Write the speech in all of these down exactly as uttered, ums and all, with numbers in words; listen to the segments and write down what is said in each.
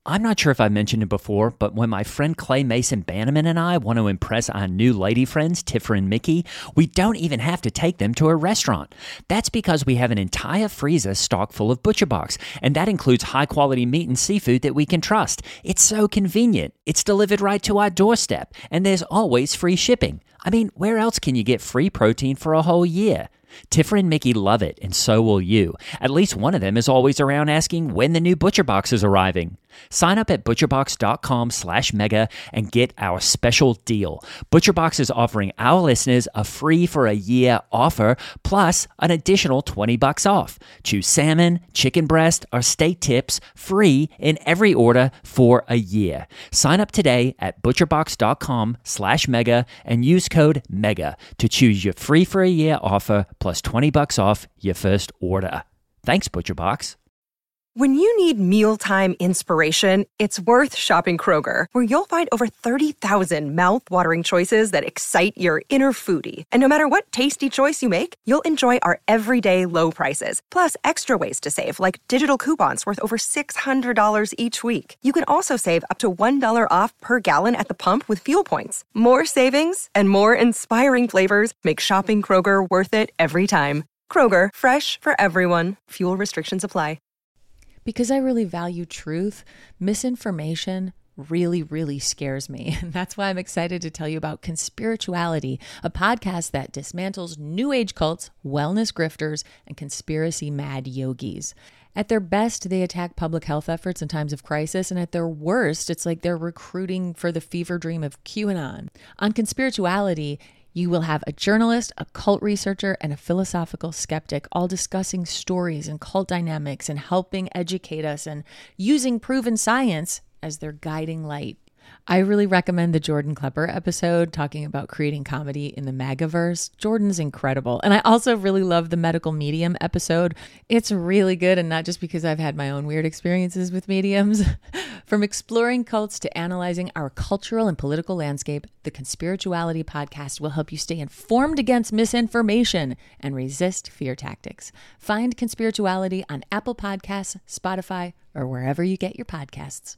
I'm not sure if I mentioned it before, but when my friend Clay Mason Bannerman and I want to impress our new lady friends, Tiffer and Mickey, we don't even have to take them to a restaurant. That's because we have an entire freezer stocked full of ButcherBox, and that includes high-quality meat and seafood that we can trust. It's so convenient. It's delivered right to our doorstep, and there's always free shipping. I mean, where else can you get free protein for a whole year? Tiffer and Mickey love it, and so will you. At least one of them is always around asking when the new ButcherBox is arriving. Sign up at butcherbox.com slash mega and get our special deal. ButcherBox is offering our listeners a free for a year offer plus an additional twenty bucks off. Choose salmon, chicken breast, or steak tips free in every order for a year. Sign up today at butcherbox.com slash mega and use code MEGA to choose your free for a year offer plus twenty bucks off your first order. Thanks, ButcherBox. When you need mealtime inspiration, it's worth shopping Kroger, where you'll find over thirty thousand mouth-watering choices that excite your inner foodie. And no matter what tasty choice you make, you'll enjoy our everyday low prices, plus extra ways to save, like digital coupons worth over six hundred dollars each week. You can also save up to one dollar off per gallon at the pump with fuel points. More savings and more inspiring flavors make shopping Kroger worth it every time. Kroger, fresh for everyone. Fuel restrictions apply. Because I really value truth, misinformation really, really scares me. And that's why I'm excited to tell you about Conspirituality, a podcast that dismantles new age cults, wellness grifters, and conspiracy mad yogis. At their best, they attack public health efforts in times of crisis, and at their worst, it's like they're recruiting for the fever dream of QAnon. On Conspirituality, you will have a journalist, a cult researcher, and a philosophical skeptic all discussing stories and cult dynamics and helping educate us and using proven science as their guiding light. I really recommend the Jordan Klepper episode talking about creating comedy in the MAGAverse. Jordan's incredible. And I also really love the medical medium episode. It's really good, and not just because I've had my own weird experiences with mediums. From exploring cults to analyzing our cultural and political landscape, the Conspirituality podcast will help you stay informed against misinformation and resist fear tactics. Find Conspirituality on Apple Podcasts, Spotify, or wherever you get your podcasts.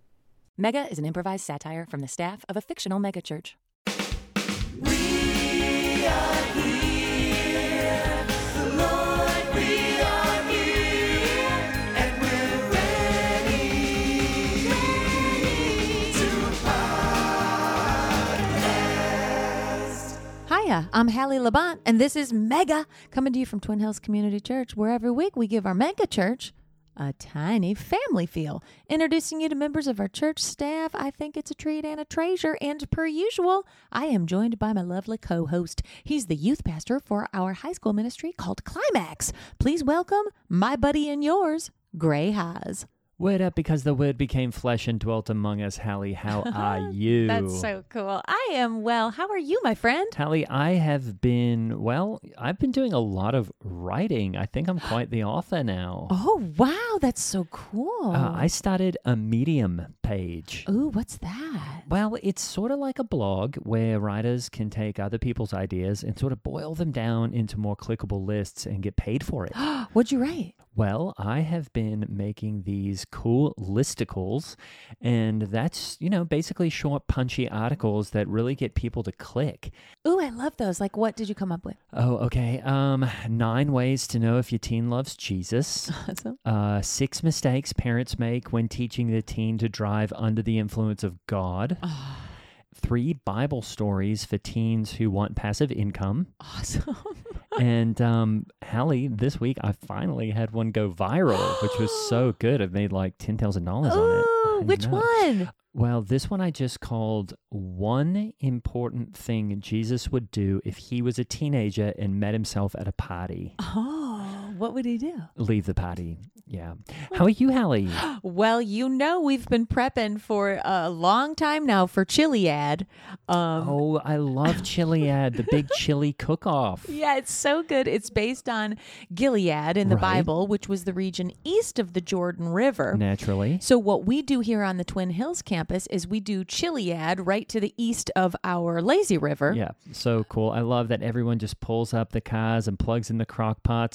Mega is an improvised satire from the staff of a fictional megachurch. We are here, the Lord, we are here, and we're ready, ready to podcast. Hiya, I'm Hallie Labont, and this is Mega, coming to you from Twin Hills Community Church, where every week we give our mega church a tiny family feel. Introducing you to members of our church staff, I think it's a treat and a treasure. And per usual, I am joined by my lovely co-host. He's the youth pastor for our high school ministry called Climax. Please welcome my buddy and yours, Gray Haas. Word up, because the word became flesh and dwelt among us. Hallie, how are you? That's so cool. I am well. How are you, my friend? Hallie, I have been, well, I've been doing a lot of writing. I think I'm quite the author now. Oh, wow. That's so cool. Uh, I started a Medium page. Ooh, what's that? Well, it's sort of like a blog where writers can take other people's ideas and sort of boil them down into more clickable lists and get paid for it. What'd you write? Well, I have been making these cool listicles, and that's, you know, basically short, punchy articles that really get people to click. Ooh, I love those. Like, what did you come up with? Oh, okay. Um, nine ways to know if your teen loves Jesus. Awesome. Uh, six mistakes parents make when teaching the teen to drive under the influence of God. Oh. Three Bible stories for teens who want passive income. Awesome. And um, Hallie, this week I finally had one go viral, which was so good. I've made like ten thousand dollars on it. Ooh, I which know. one? Well, this one I just called One Important Thing Jesus Would Do If He Was a Teenager and Met Himself at a Party. Oh, what would he do? Leave the party. Yeah. How are you, Hallie? Well, you know we've been prepping for a long time now for Chiliad. Um, Oh, I love Chiliad, the big chili cook-off. Yeah, it's so good. It's based on Gilead in the Right. Bible, which was the region east of the Jordan River. Naturally. So what we do here on the Twin Hills campus is we do Chiliad right to the east of our lazy river. Yeah, so cool. I love that everyone just pulls up the cars and plugs in the crock pots to the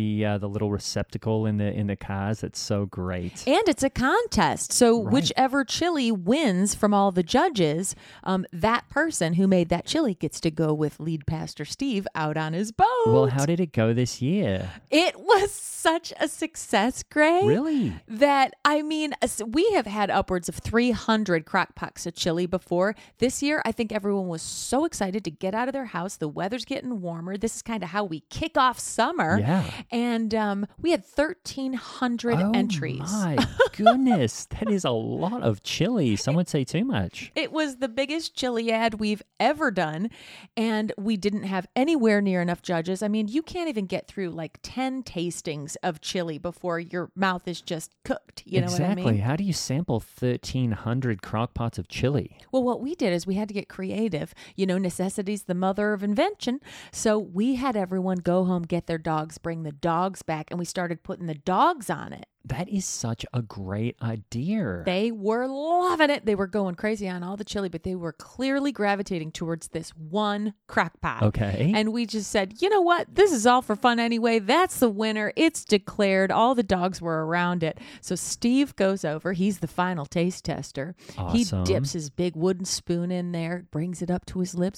the uh, the little receptacle in the in the cars. That's so great. And it's a contest. So Right. whichever chili wins from all the judges, um, that person who made that chili gets to go with lead pastor Steve out on his boat. Well, how did it go this year? It was such a success, Gray. Really? That, I mean, as- we have had upwards of three hundred crock pots of chili before. This year, I think everyone was so excited to get out of their house. The weather's getting warmer. This is kind of how we kick off summer. Yeah. And um, we had thirteen hundred Oh entries. my goodness, that is a lot of chili. Some would say too much. It was the biggest chili ad we've ever done, and we didn't have anywhere near enough judges. I mean, you can't even get through like ten tastings of chili before your mouth is just cooked. You know exactly. what I mean? How do you sample thirteen hundred crock pots of chili? Well, what we did is we had to get creative. You know, necessity's the mother of invention. So we had everyone go home, get their dogs, bring the dogs back, and we started putting the dogs on it. That is such a great idea. They were loving it. They were going crazy on all the chili, but they were clearly gravitating towards this one crock pot. Okay. And we just said, you know what? This is all for fun anyway. That's the winner. It's declared. All the dogs were around it. So Steve goes over. He's the final taste tester. Awesome. He dips his big wooden spoon in there, brings it up to his lips,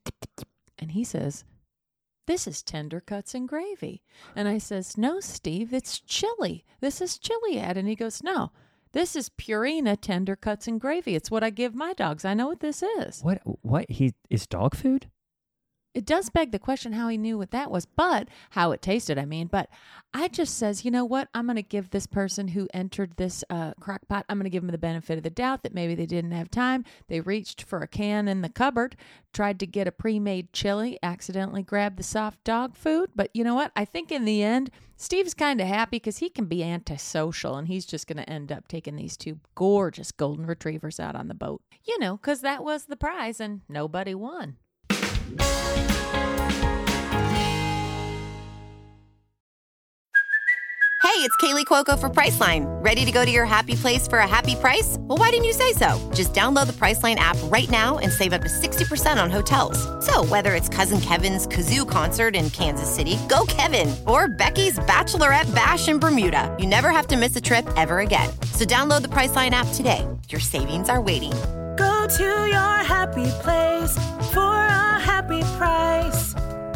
and he says, "This is tender cuts and gravy." And I says, "No, Steve, it's chili. This is chili ad." And he goes, "No, this is Purina tender cuts and gravy. It's what I give my dogs. I know what this is." What? What? He is dog food? It does beg the question how he knew what that was, but how it tasted, I mean. But I just says, you know what? I'm going to give this person who entered this uh, crock pot, I'm going to give them the benefit of the doubt that maybe they didn't have time. They reached for a can in the cupboard, tried to get a pre-made chili, accidentally grabbed the soft dog food. But you know what? I think in the end, Steve's kind of happy because he can be antisocial, and he's just going to end up taking these two gorgeous golden retrievers out on the boat. You know, because that was the prize, and nobody won. Hey, it's Kaylee Cuoco for Priceline. Ready to go to your happy place for a happy price? Well, why didn't you say so? Just download the Priceline app right now and save up to sixty percent on hotels. So whether it's Cousin Kevin's Kazoo Concert in Kansas City, go Kevin, or Becky's Bachelorette Bash in Bermuda, you never have to miss a trip ever again. So download the Priceline app today. Your savings are waiting. Go to your happy place for a happy price.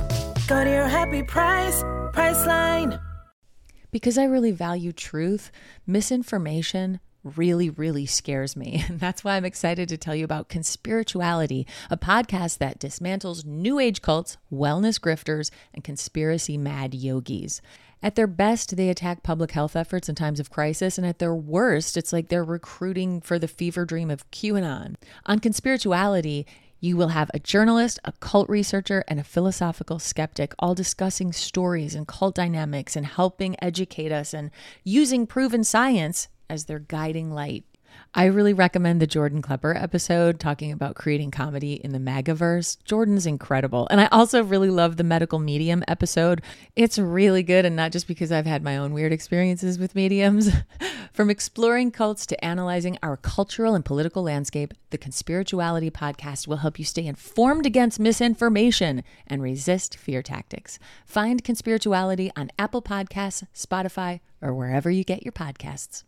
Go to your happy price, Priceline. Because I really value truth, misinformation really, really scares me. And that's why I'm excited to tell you about Conspirituality, a podcast that dismantles new age cults, wellness grifters, and conspiracy mad yogis. At their best, they attack public health efforts in times of crisis, and at their worst, it's like they're recruiting for the fever dream of QAnon. On Conspirituality, you will have a journalist, a cult researcher, and a philosophical skeptic all discussing stories and cult dynamics and helping educate us and using proven science as their guiding light. I really recommend the Jordan Klepper episode talking about creating comedy in the MAGAverse. Jordan's incredible. And I also really love the medical medium episode. It's really good, and not just because I've had my own weird experiences with mediums. From exploring cults to analyzing our cultural and political landscape, the Conspirituality podcast will help you stay informed against misinformation and resist fear tactics. Find Conspirituality on Apple Podcasts, Spotify, or wherever you get your podcasts.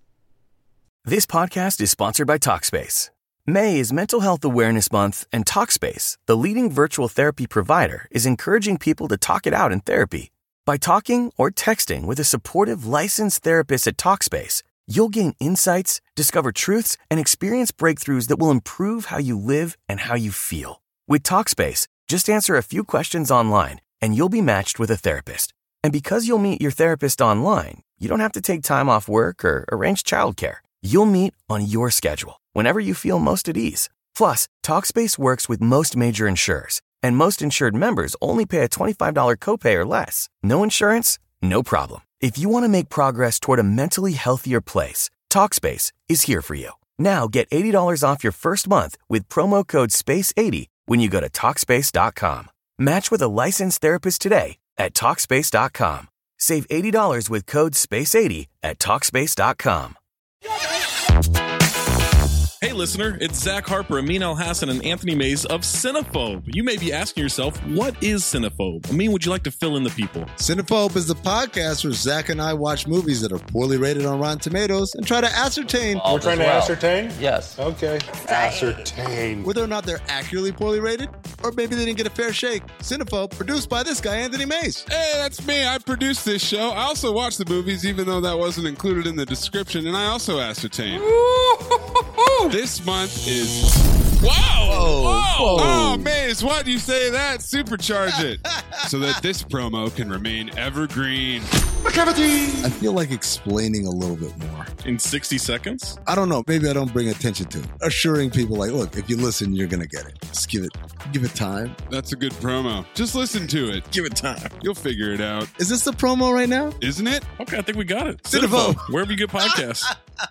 This podcast is sponsored by Talkspace. May is Mental Health Awareness Month, and Talkspace, the leading virtual therapy provider, is encouraging people to talk it out in therapy. By talking or texting with a supportive licensed therapist at Talkspace, you'll gain insights, discover truths, and experience breakthroughs that will improve how you live and how you feel. With Talkspace, just answer a few questions online, and you'll be matched with a therapist. And because you'll meet your therapist online, you don't have to take time off work or arrange childcare. You'll meet on your schedule, whenever you feel most at ease. Plus, Talkspace works with most major insurers, and most insured members only pay a twenty-five dollars copay or less. No insurance? No problem. If you want to make progress toward a mentally healthier place, Talkspace is here for you. Now get eighty dollars off your first month with promo code space eighty when you go to Talkspace dot com. Match with a licensed therapist today at Talkspace dot com. Save eighty dollars with code space eighty at Talkspace dot com. Hey, listener, it's Zach Harper, Amin Al-Hassan, and Anthony Mays of Cinephobe. You may be asking yourself, what is Cinephobe? Amin, would you like to fill in the people? Cinephobe is the podcast where Zach and I watch movies that are poorly rated on Rotten Tomatoes and try to ascertain... All We're trying to well. ascertain? Yes. Okay. Ascertain. whether or not they're accurately poorly rated, or maybe they didn't get a fair shake. Cinephobe, produced by this guy, Anthony Mays. Hey, that's me. I produced this show. I also watch the movies, even though that wasn't included in the description, and I also ascertain. This month is... Wow! Whoa. Whoa! Whoa. Oh, Maze, why do you say that? Supercharge it so that this promo can remain evergreen. I feel like explaining a little bit more. In sixty seconds? I don't know. Maybe I don't bring attention to it. Assuring people like, look, if you listen, you're going to get it. Just give it, give it time. That's a good promo. Just listen to it. Give it time. You'll figure it out. Is this the promo right now? Isn't it? Okay, I think we got it. Cinephobe. Wherever you get podcasts.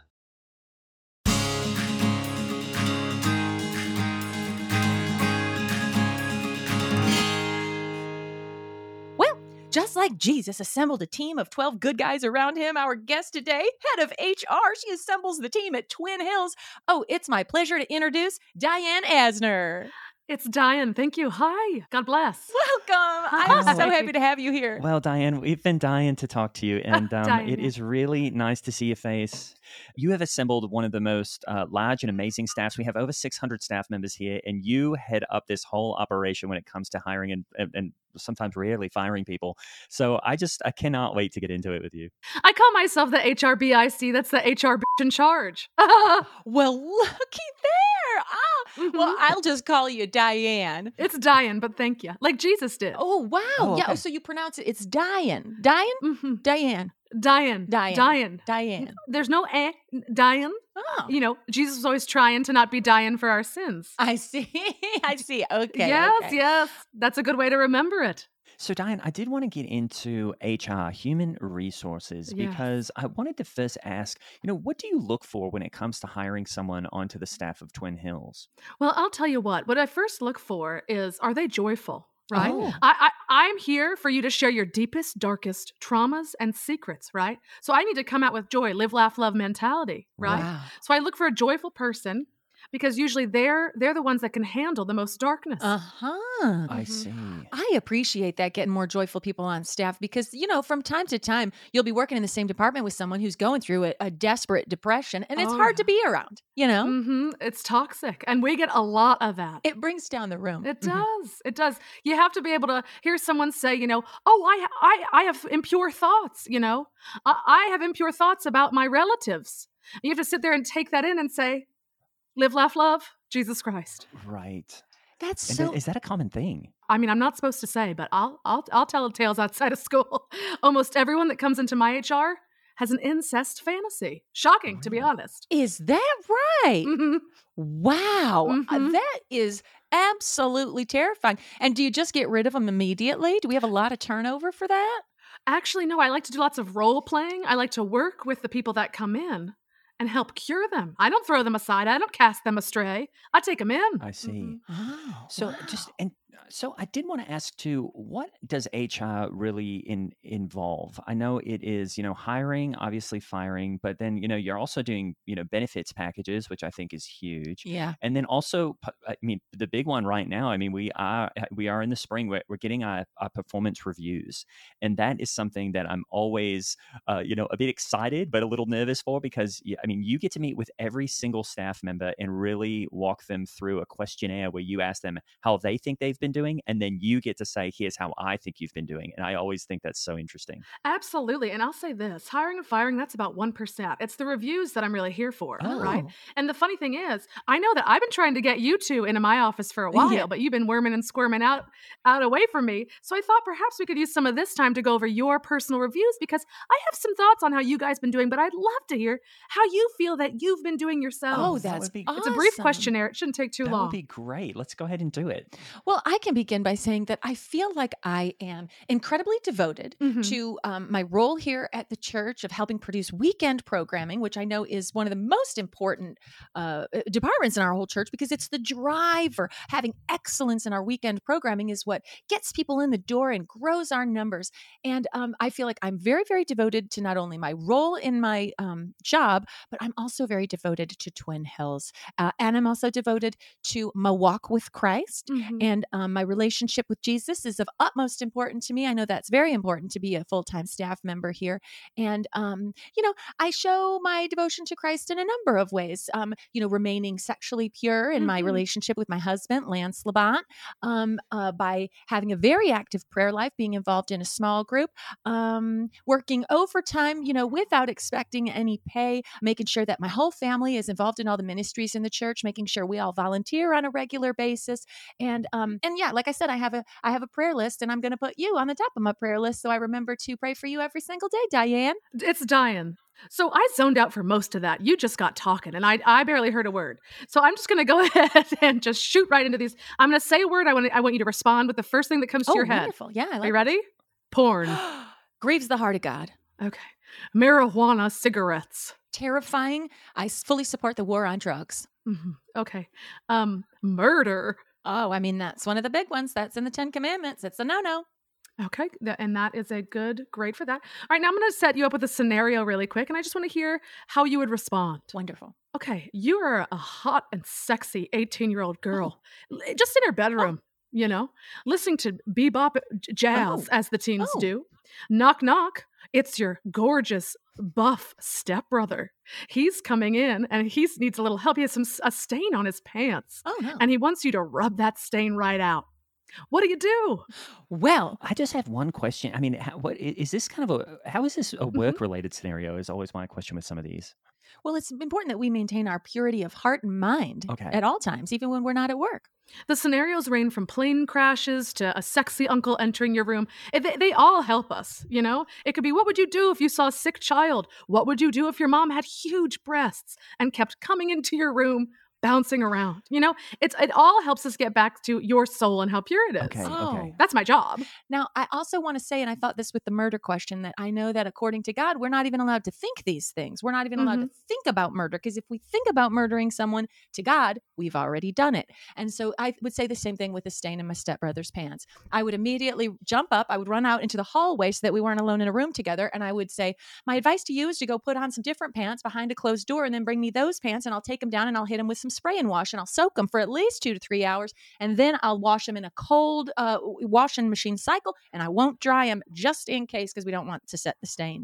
Just like Jesus assembled a team of twelve good guys around him, our guest today, head of H R, she assembles the team at Twin Hills. Oh, it's my pleasure to introduce Diane Asner. It's Diane. Thank you. Hi. God bless. Welcome. Hi. I'm so happy to have you here. Well, Diane, we've been dying to talk to you, and um, Diane, it yeah. is really nice to see your face. You have assembled one of the most uh, large and amazing staffs. We have over six hundred staff members here, and you head up this whole operation when it comes to hiring and, and, and sometimes rarely firing people. So I just, I cannot wait to get into it with you. I call myself the H R B I C. That's the H R bitch in charge. Well, looky there. Ah, Mhm. well, I'll just call you Diane. It's Diane, but thank you. Like Jesus did. Oh, wow. Oh, Yeah, okay. so you pronounce it, it's Diane. Diane? Mm-hmm. Diane. Diane. Diane. Diane. Diane. There's no eh. Diane. Oh, You know, Jesus was always trying to not be dying for our sins. I see. I see. Okay. yes, okay. yes. That's a good way to remember it. So, Diane, I did want to get into H R, human resources, Yes. because I wanted to first ask, you know, what do you look for when it comes to hiring someone onto the staff of Twin Hills? Well, I'll tell you what. What I first look for is, are they joyful? Right? Oh. I, I, I'm here for you to share your deepest, darkest traumas and secrets, right? So I need to come out with joy, live, laugh, love mentality, right? Wow. So I look for a joyful person because usually they're they're the ones that can handle the most darkness. Uh-huh. I Mhm. see. I appreciate that, getting more joyful people on staff, because, you know, from time to time, you'll be working in the same department with someone who's going through a, a desperate depression, and it's Oh, hard to yeah. be around, you know? hmm It's toxic, and we get a lot of that. It brings down the room. It Mhm. does. It does. You have to be able to hear someone say, you know, oh, I, I, I have impure thoughts. You know, I, I have impure thoughts about my relatives. And you have to sit there and take that in and say, live, laugh, love, Jesus Christ. Right. That's And so... th- is that a common thing? I mean, I'm not supposed to say, but I'll, I'll, I'll tell tales outside of school. Almost everyone that comes into my H R has an incest fantasy. Shocking, to be honest. Is that right? Mhm. Wow. Uh, Mhm. That is absolutely terrifying. And do you just get rid of them immediately? Do we have a lot of turnover for that? Actually, no, I like to do lots of role playing. I like to work with the people that come in and help cure them. I don't throw them aside. I don't cast them astray. I take them in. I see. Oh, So wow. just and so I did want to ask too, what does H R really in, involve? I know it is, you know, hiring, obviously firing, but then, you know, you're also doing, you know, benefits packages, which I think is huge. Yeah. And then also, pu- I mean, the big one right now, I mean, we are we are in the spring, we're, we're getting our, our performance reviews. And that is something that I'm always, uh, you know, a bit excited, but a little nervous for, because, y- I mean, you get to meet with every single staff member and really walk them through a questionnaire where you ask them how they think they've been doing. And then you get to say, here's how I think you've been doing. And I always think that's so interesting. Absolutely. And I'll say this, hiring and firing, that's about one percent. It's the reviews that I'm really here for, right? Oh. And the funny thing is, I know that I've been trying to get you two into my office for a while, Yeah. but you've been worming and squirming out, out away from me. So I thought perhaps we could use some of this time to go over your personal reviews, because I have some thoughts on how you guys been doing, but I'd love to hear how you feel that you've been doing yourselves. Oh, that that's would be- It's a brief awesome. questionnaire. It shouldn't take too That long. would be great. Let's go ahead and do it. Well, I can can begin by saying that I feel like I am incredibly devoted Mhm. to um, my role here at the church of helping produce weekend programming, which I know is one of the most important uh, departments in our whole church because it's the driver. Having excellence in our weekend programming is what gets people in the door and grows our numbers. And um, I feel like I'm very, very devoted to not only my role in my um, job, but I'm also very devoted to Twin Hills. Uh, and I'm also devoted to my walk with Christ. Mhm. And um, my relationship with Jesus is of utmost importance to me. I know that's very important to be a full-time staff member here. And, um, you know, I show my devotion to Christ in a number of ways, um, you know, remaining sexually pure in my Mhm. relationship with my husband, Lance Labatt, um, uh, by having a very active prayer life, being involved in a small group, um, working overtime, you know, without expecting any pay, making sure that my whole family is involved in all the ministries in the church, making sure we all volunteer on a regular basis. And um, and yeah, like I said, I have a I have a prayer list, and I'm going to put you on the top of my prayer list, so I remember to pray for you every single day, Diane. It's Diane. So I zoned out for most of that. You just got talking, and I I barely heard a word. So I'm just going to go ahead and just shoot right into these. I'm going to say a word. I want I want you to respond with the first thing that comes to Oh, your head. wonderful! Yeah, I Are like you ready? Porn. Grieves the heart of God. Okay. Marijuana, cigarettes. Terrifying. I s- fully support the war on drugs. Mhm. Okay. Um, murder. Oh, I mean, that's one of the big ones. That's in the Ten Commandments. It's a no-no. Okay, th- and that is a good grade for that. All right, now I'm going to set you up with a scenario really quick, and I just want to hear how you would respond. Wonderful. Okay, you are a hot and sexy eighteen-year-old girl, l- just in her bedroom, you know, listening to bebop j- jazz, Oh. as the teens Oh. do. Knock, knock. It's your gorgeous, buff stepbrother. He's coming in, and he needs a little help. He has some s- a stain on his pants, Oh, no. and he wants you to rub that stain right out. What do you do? Well, I just have one question. I mean, how, what i- is this kind of a? How is this a work-related scenario? Is always my question with some of these. well, it's important that we maintain our purity of heart and mind Okay. at all times, even when we're not at work. The scenarios range from plane crashes to a sexy uncle entering your room. Eh, They, they all help us, you know? It could be, what would you do if you saw a sick child? What would you do if your mom had huge breasts and kept coming into your room, bouncing around? You know, it's it all helps us get back to your soul and how pure it is. Okay. Oh. Okay. That's my job. Now, I also want to say, and I thought this with the murder question, that I know that according to God, we're not even allowed to think these things. We're not even allowed to think about murder, because if we think about murdering someone, to God, we've already done it. And so I would say the same thing with the stain in my stepbrother's pants. I would immediately jump up. I would run out into the hallway so that we weren't alone in a room together. And I would say, my advice to you is to go put on some different pants behind a closed door and then bring me those pants, and I'll take them down and I'll hit them with some spray and wash, and I'll soak them for at least two to three hours. And then I'll wash them in a cold uh, washing machine cycle, and I won't dry them just in case, because we don't want to set the stain.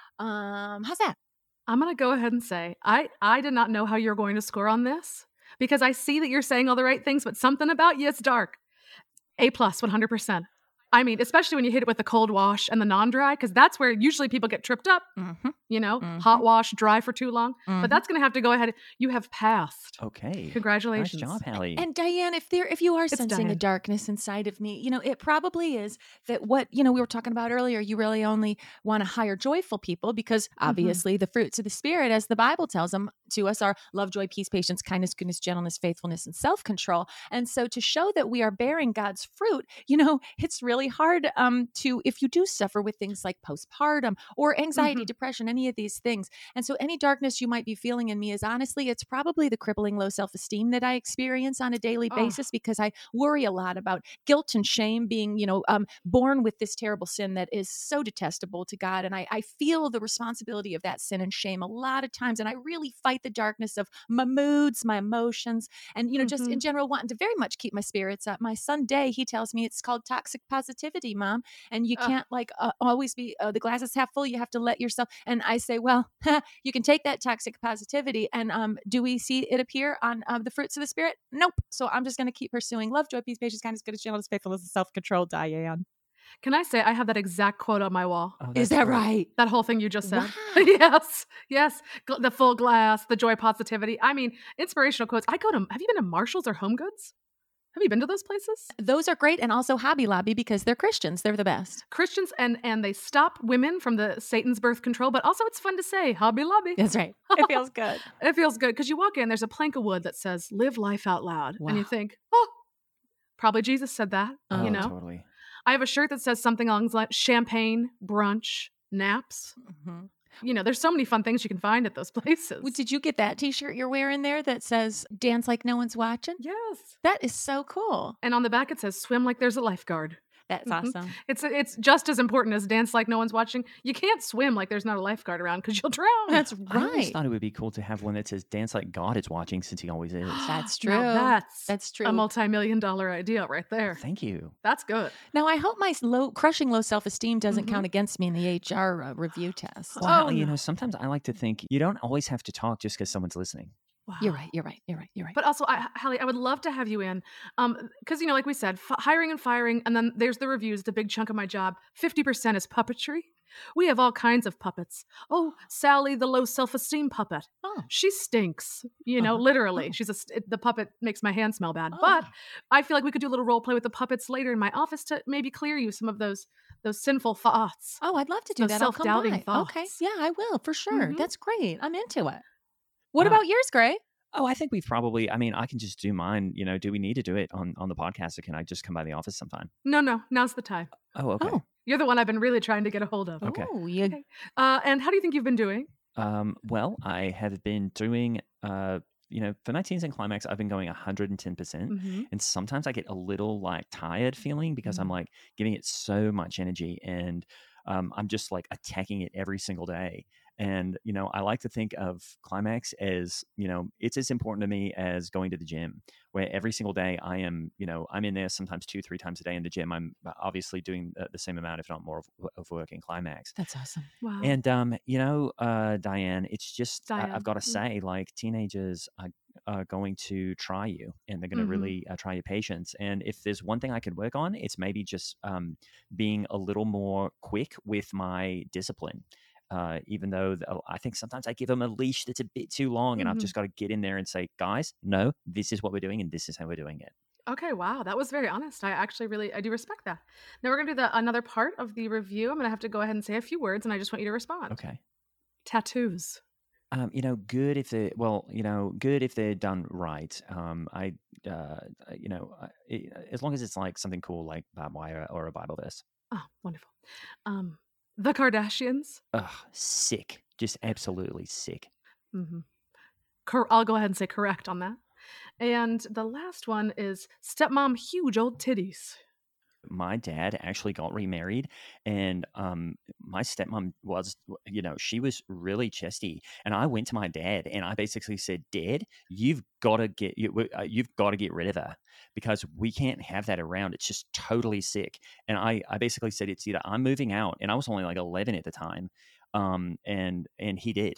Um, how's that? I'm going to go ahead and say, I, I did not know how you're going to score on this because I see that you're saying all the right things, but something about you, it's dark. A plus, one hundred percent. I mean, especially when you hit it with the cold wash and the non-dry, because that's where usually people get tripped up, Mm-hmm. you know, Mhm. hot wash, dry for too long. Mhm. But that's going to have to go ahead. You have passed. Okay. Congratulations. Nice job, Hallie. And Diane, if there, if you are It's sensing a Diane. darkness inside of me, you know, it probably is that what, you know, we were talking about earlier, you really only want to hire joyful people, because obviously the fruits of the Spirit, as the Bible tells them to us, are love, joy, peace, patience, kindness, goodness, gentleness, faithfulness, and self-control. And so to show that we are bearing God's fruit, you know, it's really hard um, to, if you do suffer with things like postpartum or anxiety, Mhm. depression, any of these things. And so any darkness you might be feeling in me is honestly, it's probably the crippling low self-esteem that I experience on a daily Oh. basis, because I worry a lot about guilt and shame, being, you know, um, born with this terrible sin that is so detestable to God. And I, I feel the responsibility of that sin and shame a lot of times. And I really fight the darkness of my moods, my emotions, and, you know, just in Mhm. general, wanting to very much keep my spirits up. My son Day, he tells me it's called toxic positivity, Mom. And you Ugh. can't like uh, always be uh, the glass is half full. You have to let yourself. And I say, well, you can take that toxic positivity, and um, do we see it appear on uh, the fruits of the Spirit? Nope. So I'm just going to keep pursuing love, joy, peace, patience, kindness, goodness, gentleness, faithfulness, and self-control. Diane, Can I say I have that exact quote on my wall? Oh, is that's that great. right? That whole thing you just said. Wow. Yes, yes. Gl- The full glass, the joy positivity. I mean, inspirational quotes. I go to, have you been to Marshall's or Home Goods? Have you been to those places? Those are great, and also Hobby Lobby, because they're Christians. They're the best. Christians, and and they stop women from the Satan's birth control, but also it's fun to say Hobby Lobby. That's right. It feels good. It feels good because you walk in, there's a plank of wood that says "Live life out loud," and you Wow. think, oh, Probably Jesus said that, Oh, you know? totally. I have a shirt that says something along the lines champagne, brunch, naps. Mhm. You know, there's so many fun things you can find at those places. Well, did you get that t-shirt you're wearing there that says dance like no one's watching? Yes. That is so cool. And on the back it says swim like there's a lifeguard. That's Mhm. awesome. It's it's just as important as dance like no one's watching. You can't swim like there's not a lifeguard around because you'll drown. That's I always right. thought it would be cool to have one that says dance like God is watching, since he always is. That's true. Now that's That's true. a multi-million dollar idea right there. Thank you. That's good. Now, I hope my low, crushing low self-esteem doesn't Mhm. count against me in the H R uh, review test. Well, Oh, you no. know, sometimes I like to think you don't always have to talk just because someone's listening. Wow. You're right. You're right. You're right. You're right. But also, I, Hallie, I would love to have you in, um, because you know, like we said, f- hiring and firing, and then there's the reviews. The big chunk of my job, fifty percent is puppetry. We have all kinds of puppets. Oh, Sally, the low self-esteem puppet. Oh. She stinks. You know, Uh-huh. literally. Oh. She's a st- the puppet makes my hand smell bad. Oh. But I feel like we could do a little role play with the puppets later in my office to maybe clear you some of those those sinful thoughts. Oh, I'd love to do Those that. I'll come self-doubting by. thoughts. Okay. Yeah, I will for sure. Mhm. That's great. I'm into it. What Uh, about yours, Gray? Oh, I think we've probably, I mean, I can just do mine. You know, do we need to do it on, on the podcast, or can I just come by the office sometime? No, no, now's the time. Oh, okay. Oh. You're the one I've been really trying to get a hold of. Okay. Oh, you Okay. Uh, and how do you think you've been doing? Um, well, I have been doing, uh, you know, for my teens and climax, I've been going one hundred ten percent. Mhm. And sometimes I get a little like tired feeling because I'm like giving it so much energy, and um, I'm just like attacking it every single day. And, you know, I like to think of climax as, you know, it's as important to me as going to the gym, where every single day I am, you know, I'm in there sometimes two, three times a day in the gym. I'm obviously doing the, the same amount, if not more, of, of work in climax. That's awesome. Wow. And, um, you know, uh, Diane, it's just, I, Diane, I've got to yeah. say, like, teenagers are, are going to try you, and they're going to Mhm. really uh, try your patience. And if there's one thing I could work on, it's maybe just um, being a little more quick with my discipline. Uh, even though th- I think sometimes I give them a leash that's a bit too long, and I've Mhm. just got to get in there and say, guys, no, this is what we're doing, and this is how we're doing it. Okay, wow, that was very honest. I actually really I do respect that. Now we're gonna do the another part of the review. I'm gonna have to go ahead and say a few words, and I just want you to respond. Okay. Tattoos. Um, you know, good if they well, you know, good if they're done right. Um, I, uh, you know, uh, it, as long as it's like something cool, like barbed wire or a Bible verse. Oh, wonderful. Um, the Kardashians. Ugh, sick, just absolutely sick. Mm-hmm. Cor- I'll go ahead and say correct on that. And the last one is stepmom, huge old titties. My dad actually got remarried, and um, my stepmom was, you know, she was really chesty. And I went to my dad, and I basically said, "Dad, you've got to get you, uh, you've got to get rid of her, because we can't have that around. It's just totally sick." And I, I basically said, "It's either I'm moving out," and I was only like eleven at the time, um, and and he did.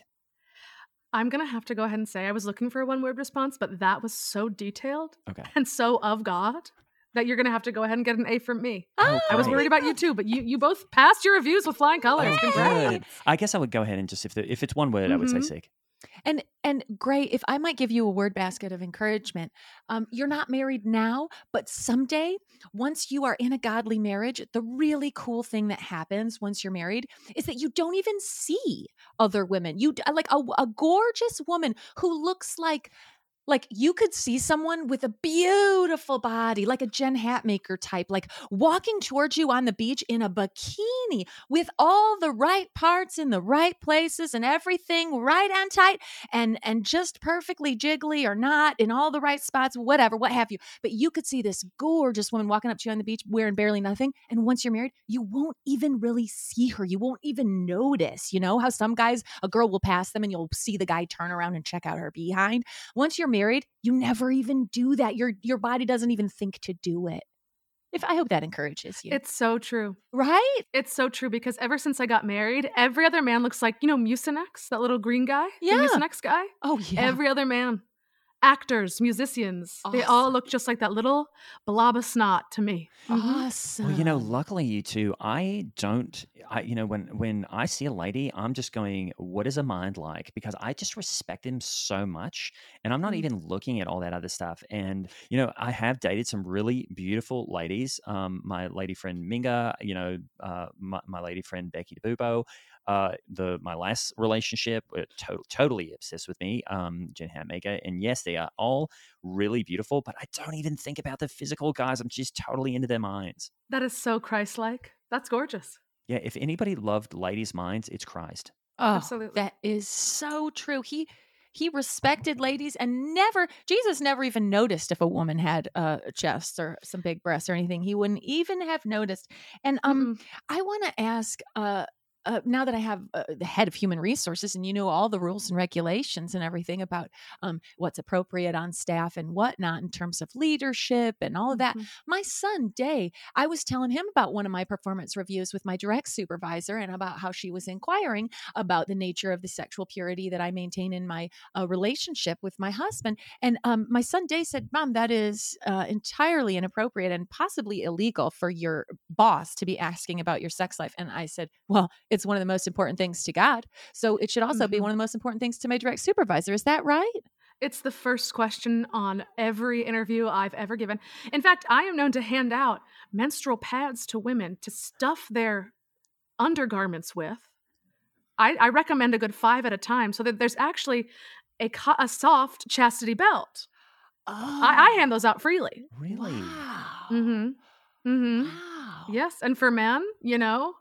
I'm gonna have to go ahead and say I was looking for a one word response, but that was so detailed Okay. and so of God that you're gonna have to go ahead and get an A from me. Oh, I was great. worried about you too, but you you both passed your reviews with flying colors. Oh, Congrats. good. I guess I would go ahead and just if the, if it's one word, I would say Mhm. sick. And and Gray, if I might give you a word basket of encouragement, um, you're not married now, but someday, once you are in a godly marriage, the really cool thing that happens once you're married is that you don't even see other women. You like a, a gorgeous woman who looks like. Like you could see someone with a beautiful body, like a Jen Hatmaker type, like walking towards you on the beach in a bikini with all the right parts in the right places and everything right on tight and and just perfectly jiggly or not in all the right spots, whatever, what have you. But you could see this gorgeous woman walking up to you on the beach wearing barely nothing. And once you're married, you won't even really see her. You won't even notice. You know how some guys, a girl will pass them and you'll see the guy turn around and check out her behind. Once you're married, you never even do that. Your your body doesn't even think to do it. If I hope that encourages you. It's so true. Right? It's so true because ever since I got married, every other man looks like, you know, Mucinex, that little green guy? Yeah. The Mucinex guy? Oh, yeah. Every other man. Actors, musicians, they all look just like that little blob of snot to me. Mhm. Awesome. Well, you know, luckily you two, I don't, I, you know, when, when I see a lady, I'm just going, what is a mind like? Because I just respect him so much, and I'm not Mm. even looking at all that other stuff. And, you know, I have dated some really beautiful ladies. Um, my lady friend Minga, you know, uh, my, my lady friend Becky DeBubo. Uh, the my last relationship, uh, to- totally obsessed with me, um, Jen Hatmaker, and yes, they are all really beautiful. But I don't even think about the physical guys. I'm just totally into their minds. That is so Christ-like. That's gorgeous. Yeah, if anybody loved ladies' minds, it's Christ. Oh, Absolutely. that is so true. He he respected ladies and never Jesus never even noticed if a woman had uh, a chest or some big breasts or anything. He wouldn't even have noticed. And um, Mm-mm. I want to ask. Uh, uh, now that I have uh, the head of human resources and you know all the rules and regulations and everything about um, what's appropriate on staff and whatnot in terms of leadership and all of that, Mhm. my son, Day, I was telling him about one of my performance reviews with my direct supervisor and about how she was inquiring about the nature of the sexual purity that I maintain in my uh, relationship with my husband. And um, my son, Day, said, Mom, that is uh, entirely inappropriate and possibly illegal for your boss to be asking about your sex life. And I said, well, it's one of the most important things to God. So it should also be Mhm. one of the most important things to my direct supervisor. Is that right? It's the first question on every interview I've ever given. In fact, I am known to hand out menstrual pads to women to stuff their undergarments with. I, I recommend a good five at a time so that there's actually a, co- a soft chastity belt. Oh, I, I hand those out freely. Really? Wow. Mm-hmm. Mm-hmm. Wow. Yes, and for men, you know,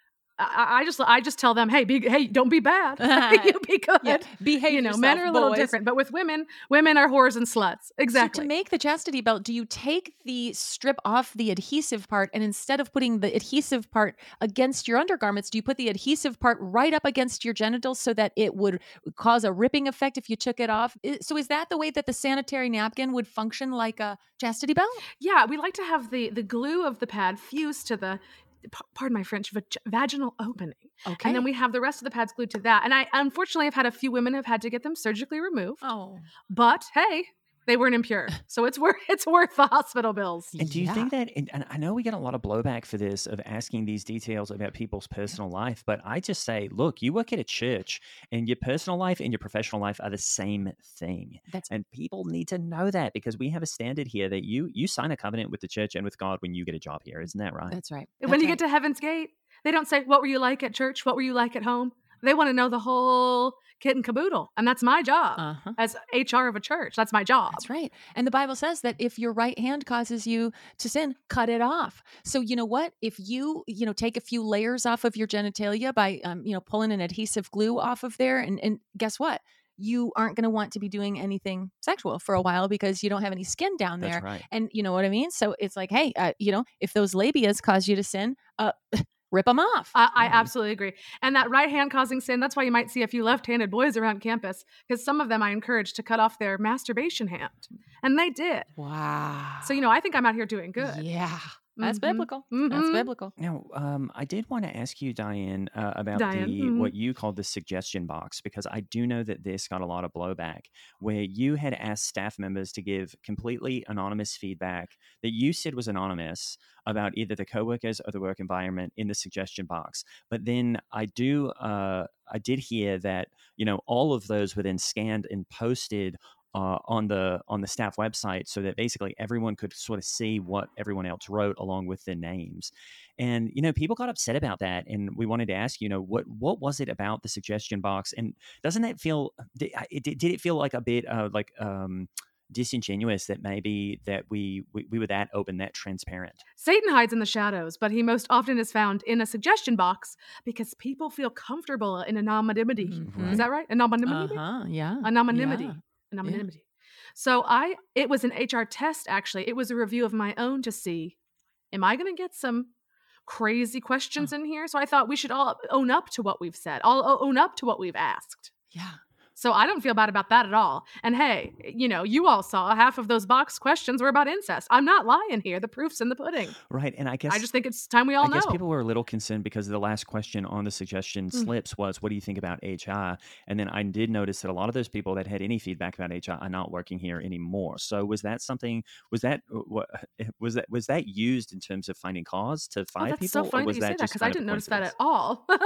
I, I just I just tell them, hey, be hey, don't be bad. You be good. Yeah, behave You know, yourself, men are a little boys. different, but with women, women are whores and sluts. Exactly. So to make the chastity belt, do you take the strip off the adhesive part and instead of putting the adhesive part against your undergarments, do you put the adhesive part right up against your genitals so that it would cause a ripping effect if you took it off? I- So is that the way that the sanitary napkin would function like a chastity belt? Yeah, we like to have the the glue of the pad fused to the p- pardon my French vag- vaginal opening. Okay. And then we have the rest of the pads glued to that. And I unfortunately have had a few women have had to get them surgically removed. Oh. But hey, they weren't impure. So it's worth it's worth the hospital bills. And do you Yeah. think that, and and I know we get a lot of blowback for this of asking these details about people's personal life, but I just say, look, you work at a church and your personal life and your professional life are the same thing. That's And people need to know that because we have a standard here that you you sign a covenant with the church and with God when you get a job here. Isn't that right? that's right. When That's you right. get to Heaven's Gate, they don't say, what were you like at church? What were you like at home? They want to know the whole kit and caboodle. And that's my job Uh-huh. as H R of a church. That's my job. That's right. And the Bible says that if your right hand causes you to sin, cut it off. So you know what? If you, you know, take a few layers off of your genitalia by, um, you know, pulling an adhesive glue off of there, and, and guess what? You aren't going to want to be doing anything sexual for a while because you don't have any skin down there. That's right. And you know what I mean? So it's like, hey, uh, you know, if those labias cause you to sin, uh, rip them off. I, I Right. absolutely agree. And that right hand causing sin, that's why you might see a few left handed boys around campus, because some of them I encouraged to cut off their masturbation hand. And they did. Wow. So, you know, I think I'm out here doing good. Yeah. That's Mhm. biblical. That's Mhm. biblical. Now, um, I did want to ask you, Diane, uh, about Diane, the mhm. what you called the suggestion box, because I do know that this got a lot of blowback, where you had asked staff members to give completely anonymous feedback that you said was anonymous about either the coworkers or the work environment in the suggestion box. But then I do, uh, I did hear that you know all of those were then scanned and posted uh, on the on the staff website, so that basically everyone could sort of see what everyone else wrote along with their names. And you know, people got upset about that, and we wanted to ask, you know, what what was it about the suggestion box? And doesn't that feel did it, did it feel like a bit uh, like um, disingenuous that maybe that we, we we were that open, that transparent? Satan hides in the shadows, but he most often is found in a suggestion box because people feel comfortable in anonymity. Mhm. Is that right? Anonymity? Uh-huh. Yeah. Anonymity. Yeah. Anonymity. So I, it was an H R test, actually. It was a review of my own to see, am I going to get some crazy questions in here? So I thought we should all own up to what we've said, all own up to what we've asked. Yeah. So I don't feel bad about that at all. And hey, you know, you all saw half of those box questions were about incest. I'm not lying here. The proof's in the pudding. Right. And I guess I just think it's time we all I guess know. people were a little concerned because the last question on the suggestion Mm. slips was, what do you think about H R? And then I did notice that a lot of those people that had any feedback about H R are not working here anymore. So was that something, was that, what, was that, was that used in terms of finding cause to Oh, fire that's people? so funny or that was you say that that just because I kind of a didn't notice that at coincidence? all.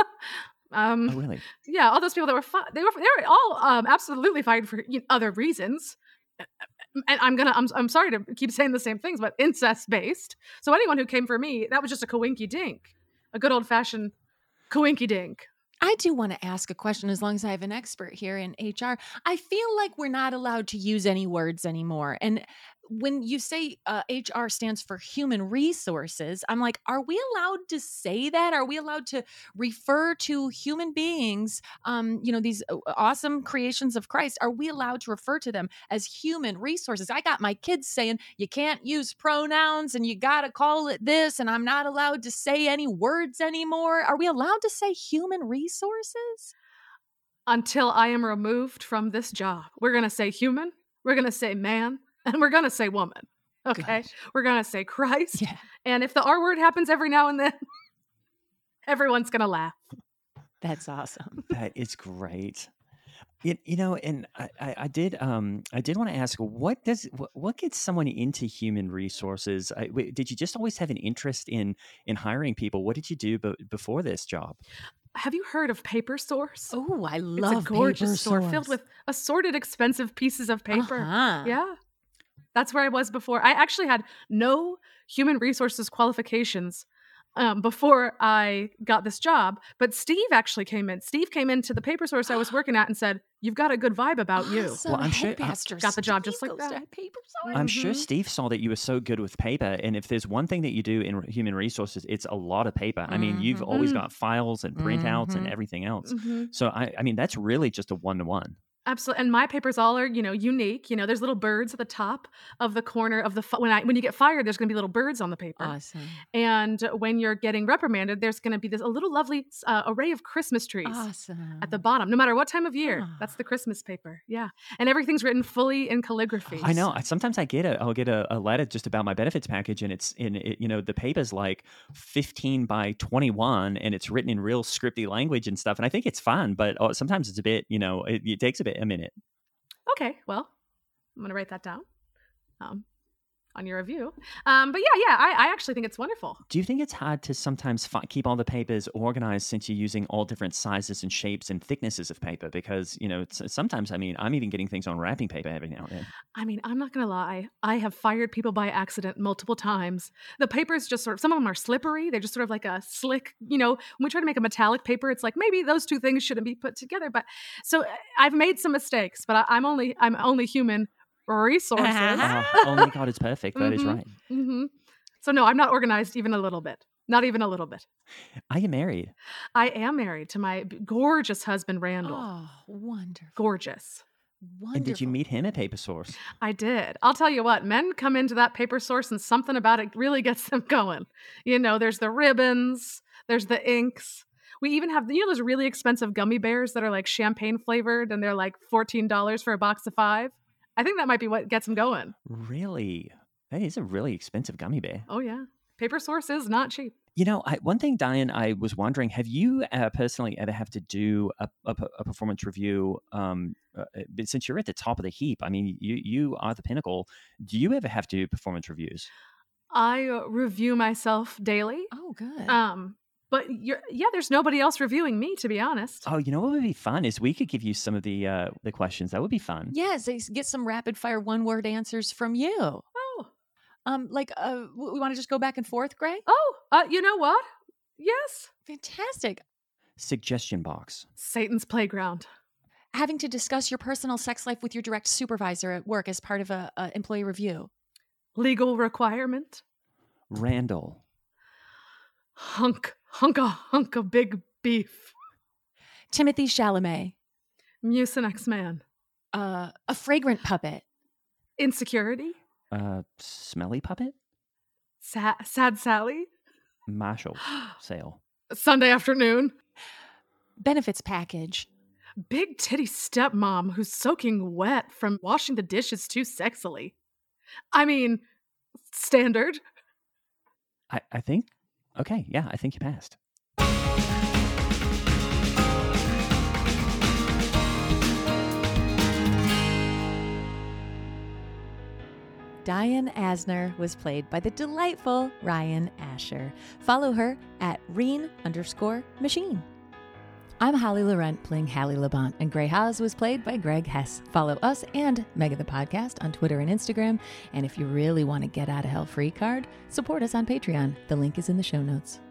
um, Oh, really? Yeah, all those people that were fi- they were they were all um, absolutely fired for you know, other reasons. And I'm gonna I'm I'm sorry to keep saying the same things, but incest based. So anyone who came for me, that was just a coinky dink, a good old fashioned coinky dink. I do want to ask a question as long as I have an expert here in H R. I feel like we're not allowed to use any words anymore. And when you say uh, H R stands for human resources, I'm like, are we allowed to say that? Are we allowed to refer to human beings, um, you know, these awesome creations of Christ? Are we allowed to refer to them as human resources? I got my kids saying you can't use pronouns and you got to call it this, and I'm not allowed to say any words anymore. Are we allowed to say human resources? Until I am removed from this job, we're going to say human, we're going to say man, and we're going to say woman, okay? Gosh. We're going to say Christ. Yeah. And if the R word happens every now and then, everyone's going to laugh. That's awesome. That is great. You, you know, and I, I, I did um I did want to ask, what does what, what gets someone into human resources? I, wait, did you just always have an interest in in hiring people? What did you do b- before this job? Have you heard of Paper Source? Oh, I love It's a gorgeous Paper store Source. filled with assorted expensive pieces of paper. Uh-huh. Yeah. That's where I was before. I actually had no human resources qualifications um, before I got this job. But Steve actually came in. Steve came into the Paper Source I was working at and said, "You've got a good vibe about you." Awesome. Well, I'm sure- Headmaster Got the job just Steve like goes that. to Paper Source. I'm sure Mhm. Steve saw that you were so good with paper, and if there's one thing that you do in human resources, it's a lot of paper. I mean, you've Mhm. always got files and printouts and Mhm. everything else. Mhm. So I, I mean, that's really just a one to one. Absolutely. And my papers all are, you know, unique. You know, there's little birds at the top of the corner of the, fi- when I, when you get fired, there's going to be little birds on the paper. Awesome. And when you're getting reprimanded, there's going to be this a little lovely uh, array of Christmas trees Awesome. at the bottom, no matter what time of year. Ah. That's the Christmas paper. Yeah. And everything's written fully in calligraphy. I know. I, sometimes I get a, I'll get a, a letter just about my benefits package, and it's in, it, you know, the paper's like fifteen by twenty-one, and it's written in real scripty language and stuff. And I think it's fun, but uh, sometimes it's a bit, you know, it, it takes a bit, a minute. Okay. Well, I'm going to write that down um, on your review. Um, but yeah, yeah, I, I actually think it's wonderful. Do you think it's hard to sometimes fi- keep all the papers organized since you're using all different sizes and shapes and thicknesses of paper? Because, you know, it's, sometimes, I mean, I'm even getting things on wrapping paper every now and then. I mean, I'm not going to lie. I have fired people by accident multiple times. The papers just sort of, some of them are slippery. They're just sort of like a slick, you know, when we try to make a metallic paper, it's like maybe those two things shouldn't be put together. But so I've made some mistakes, but I, I'm only, I'm only human resources. Oh, only God is perfect. That is Mhm. right. hmm So no, I'm not organized even a little bit. Not even a little bit. Are you married? I am married to my b- gorgeous husband, Randall. Oh, wonderful. Gorgeous. Wonderful. And did you meet him at Paper Source? I did. I'll tell you what, men come into that Paper Source and something about it really gets them going. You know, there's the ribbons, there's the inks. We even have, you know, those really expensive gummy bears that are like champagne flavored and they're like fourteen dollars for a box of five. I think that might be what gets them going. Really? That is a really expensive gummy bear. Oh, yeah. Paper Source is not cheap. You know, I, one thing, Diane, I was wondering, have you uh, personally ever have to do a, a, a performance review? Um, uh, since you're at the top of the heap, I mean, you, you are the pinnacle. Do you ever have to do performance reviews? I uh, review myself daily. Oh, good. Um, but you're, yeah, there's nobody else reviewing me, to be honest. Oh, you know what would be fun is we could give you some of the uh, the questions. That would be fun. Yes, they get some rapid fire one word answers from you. Oh, Um, like, uh, w- we want to just go back and forth, Greg? oh, uh, you know what? Yes. Fantastic. Suggestion box. Satan's Playground. Having to discuss your personal sex life with your direct supervisor at work as part of a, a employee review. Legal requirement. Randall. Hunk, hunk a hunk of big beef. Timothy Chalamet. Mucinex Man. Uh, a fragrant puppet. Insecurity. Uh, smelly puppet. Sa- Sad Sally. Marshall sale. Sunday afternoon. Benefits package. Big titty stepmom who's soaking wet from washing the dishes too sexily. I mean, standard. I, I think. Okay, yeah, I think you passed. Diane Asner was played by the delightful Ryan Asher. Follow her at Reen underscore machine. I'm Holly Laurent playing Hallie Labont, and Gray Haas was played by Greg Hess. Follow us and Mega the Podcast on Twitter and Instagram. And if you really want to get out of hell free card, support us on Patreon. The link is in the show notes.